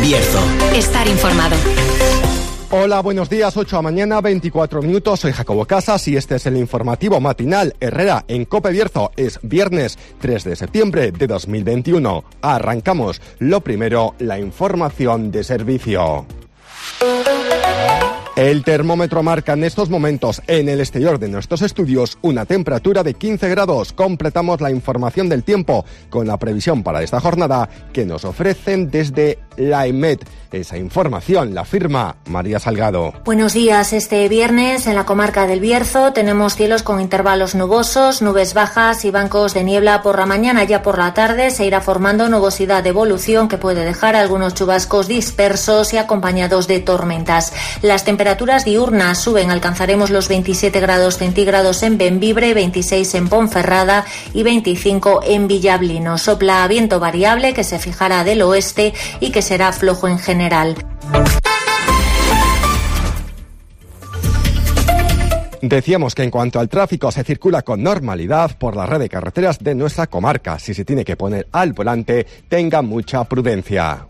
Bierzo. Estar informado. Hola, buenos días, 8 a mañana, 24 minutos, soy Jacobo Casas y este es el informativo matinal Herrera en COPE Bierzo. Es viernes 3 de septiembre de 2021. Arrancamos. Lo primero, la información de servicio. El termómetro marca en estos momentos en el exterior de nuestros estudios una temperatura de 15 grados. Completamos la información del tiempo con la previsión para esta jornada que nos ofrecen desde la EMET. Esa información la firma María Salgado. Buenos días. Este viernes en la comarca del Bierzo tenemos cielos con intervalos nubosos, nubes bajas y bancos de niebla por la mañana. Ya por la tarde se irá formando nubosidad de evolución que puede dejar algunos chubascos dispersos y acompañados de tormentas. Las temperaturas diurnas suben, alcanzaremos los 27 grados centígrados en Bembibre, 26 en Ponferrada y 25 en Villablino. Sopla viento variable que se fijará del oeste y que será flojo en general. Decíamos que en cuanto al tráfico se circula con normalidad por la red de carreteras de nuestra comarca. Si se tiene que poner al volante, tenga mucha prudencia.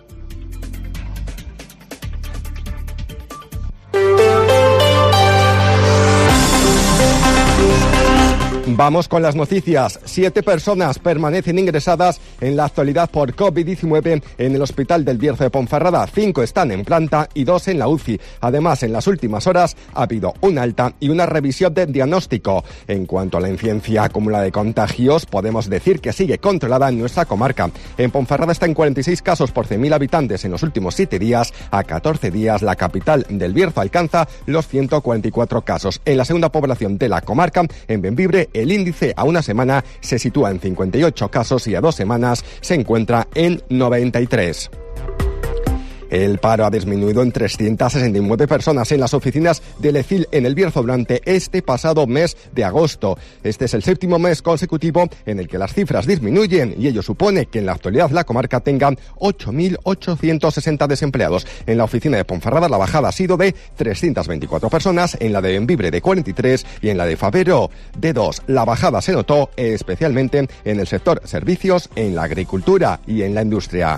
Vamos con las noticias. 7 personas permanecen ingresadas en la actualidad por COVID-19 en el Hospital del Bierzo de Ponferrada. 5 están en planta y 2 en la UCI. Además, en las últimas horas ha habido un alta y una revisión de diagnóstico. En cuanto a la incidencia acumulada de contagios, podemos decir que sigue controlada en nuestra comarca. En Ponferrada está en 46 casos por 100.000 habitantes en los últimos 7 días. A 14 días, la capital del Bierzo alcanza los 144 casos. En la segunda población de la comarca, en Bembibre, el índice a una semana se sitúa en 58 casos y a 2 semanas se encuentra en 93. El paro ha disminuido en 369 personas en las oficinas del ECIL en el Bierzo durante este pasado mes de agosto. Este es el 7º mes consecutivo en el que las cifras disminuyen y ello supone que en la actualidad la comarca tenga 8.860 desempleados. En la oficina de Ponferrada la bajada ha sido de 324 personas, en la de Bembibre de 43 y en la de Favero de 2. La bajada se notó especialmente en el sector servicios, en la agricultura y en la industria.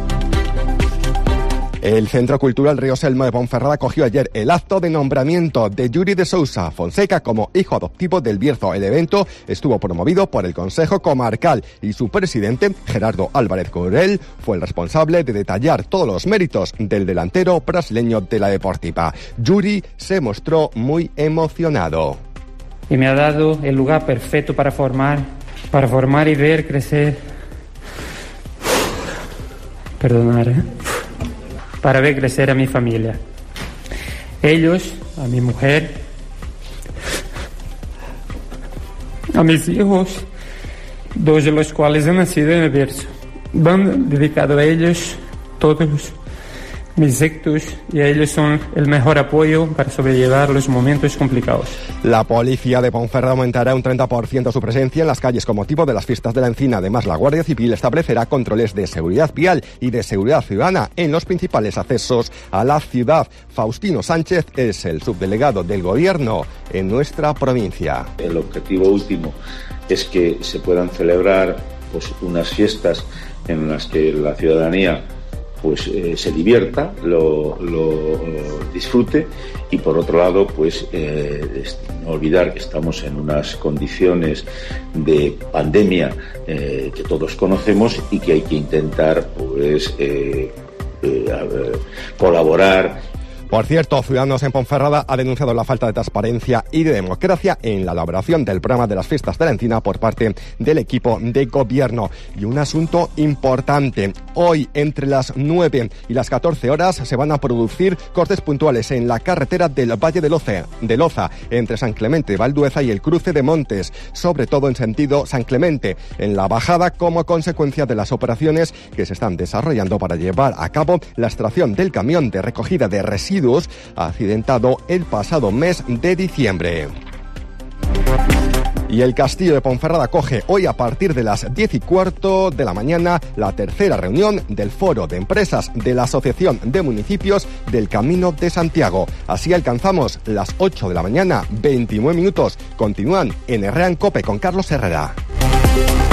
El Centro Cultural Río Selma de Ponferrada acogió ayer el acto de nombramiento de Yuri de Sousa Fonseca como hijo adoptivo del Bierzo. El evento estuvo promovido por el Consejo Comarcal y su presidente, Gerardo Álvarez Corel, fue el responsable de detallar todos los méritos del delantero brasileño de la Deportiva. Yuri se mostró muy emocionado. Y me ha dado el lugar perfecto para formar y ver crecer. Para ver crecer a mi familia. Ellos, a mi mujer, a mis hijos, 2 de los cuales han nacido en el Bierzo. Van dedicado a ellos todos mis éxitos y a ellos son el mejor apoyo para sobrellevar los momentos complicados. La policía de Ponferrada aumentará un 30% su presencia en las calles con motivo de las fiestas de la Encina. Además, la Guardia Civil establecerá controles de seguridad vial y de seguridad ciudadana en los principales accesos a la ciudad. Faustino Sánchez es el subdelegado del Gobierno en nuestra provincia. El objetivo último es que se puedan celebrar unas fiestas en las que la ciudadanía se divierta, lo disfrute y por otro lado no olvidar que estamos en unas condiciones de pandemia que todos conocemos y que hay que intentar colaborar. Por cierto, Ciudadanos en Ponferrada ha denunciado la falta de transparencia y de democracia en la elaboración del programa de las fiestas de la Encina por parte del equipo de gobierno. Y un asunto importante. Hoy, entre las 9 y las 14 horas, se van a producir cortes puntuales en la carretera del Valle de Loza, entre San Clemente de Valdueza y el cruce de Montes, sobre todo en sentido San Clemente, en la bajada como consecuencia de las operaciones que se están desarrollando para llevar a cabo la extracción del camión de recogida de residuos accidentado el pasado mes de diciembre. Y el Castillo de Ponferrada acoge hoy a partir de las 10:15 de la mañana la tercera reunión del Foro de Empresas de la Asociación de Municipios del Camino de Santiago. Así alcanzamos las 8 de la mañana, 29 minutos. Continúan en Herrera en COPE con Carlos Herrera.